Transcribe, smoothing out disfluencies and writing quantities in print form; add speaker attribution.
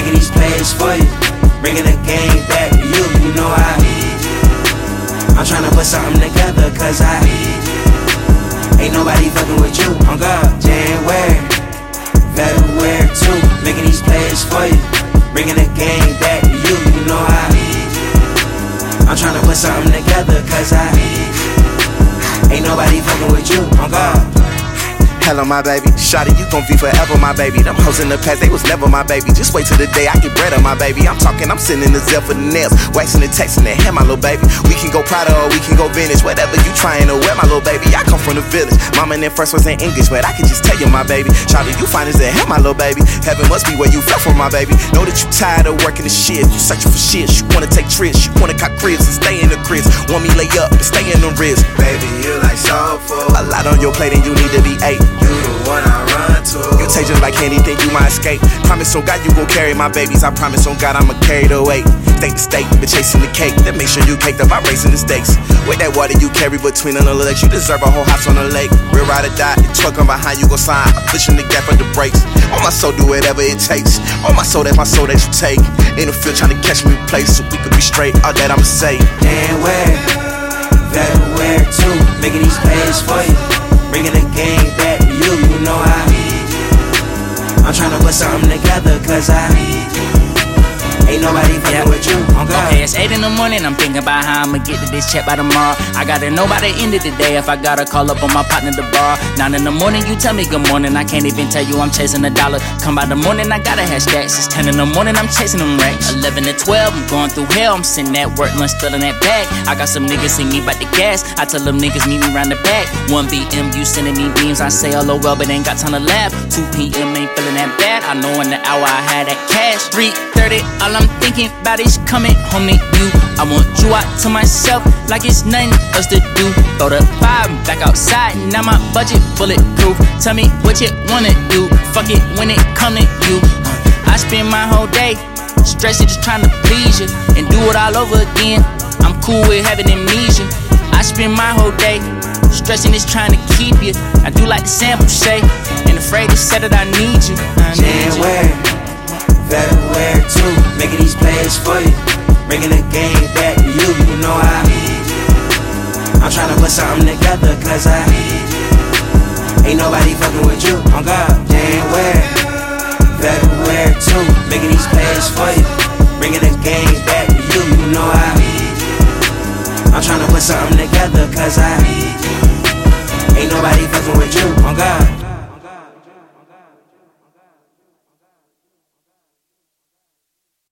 Speaker 1: making these plays for you, bringing the game back to you. You know I'm tryna put something together, cause ain't nobody fucking with you. On God, January, February too, making these plays for you, bringing the game back to you. You know I'm tryna put something together, cause ain't nobody fucking with you. On God.
Speaker 2: Hello, my baby. Shawty, you gon' be forever, my baby. Them hoes in the past, they was never my baby. Just wait till the day I get bread on my baby. I'm talking, I'm sitting in the Zell for the nails, waxing and texting that hair, my little baby. We can go Prada or we can go vintage, whatever you trying to wear, my little baby. I come from the village. Mama and first was in English, but I can just tell you, my baby. Shawty, you fine as the hell, my little baby. Heaven must be where you fell from, my baby. Know that you tired of working the shit. You searching for shit. You wanna take trips. You wanna cop cribs and stay in the cribs. Want me lay up and stay in the ribs. Baby, you like soulful. A lot on your plate and you need to be ate. You the one I run to. You taste just like anything, you might escape. Promise on God you gon' carry my babies. I promise on God I'ma carry the weight. State to state, been chasing the cake. Then make sure you caked up by racing the stakes. With that water you carry between the legs, you deserve a whole house on the lake. Real ride or die, the truck on behind you gon' slide. I'm pushing the gap of the brakes. On my soul, do whatever it takes. On my soul, that's my soul that you take. In the field trying to catch me in place so we could be straight. All that I'ma say.
Speaker 1: January, February too, making these plays for you, bringing the game back to you. You know I'm tryna put something together, cause ain't nobody fucking with you. Oh God.
Speaker 3: Okay, it's 8 in the morning, I'm thinking about how I'ma get to this check by tomorrow. I gotta know by the end of the day if I gotta call up on my partner to bar. 9 in the morning, you tell me good morning, I can't even tell you I'm chasing $1. Come by the morning, I gotta have stacks. It's 10 in the morning, I'm chasing them racks. 11 to 12, I'm going through hell. I'm sitting at work, lunch, still in that bag. I got some niggas sing me about the gas. I tell them niggas meet me round the back. 1 BM, you sending me beams. I say hello, well, but ain't got time to laugh. 2 PM, ain't feeling that bad. I know in the hour I had that cash. 3:30, all I'm thinking about is coming home to you. I want you out to myself like it's nothing else to do. Throw the 5 back outside, now my budget bulletproof. Tell me what you wanna do. Fuck it when it come to you. I spend my whole day stressing, just trying to please you and do it all over again. I'm cool with having amnesia. I spend my whole day stressing, just trying to keep you. I do like the sample say, and afraid to say that I need you.
Speaker 1: January, February too, making these plays for you, bringing the game back to you. You know I'm tryna put something together, cause ain't nobody fucking with you. On God, January, February too, making these plays for you, bringing the game back to you. You know I'm tryna put something together, cause ain't nobody fucking with you. On God.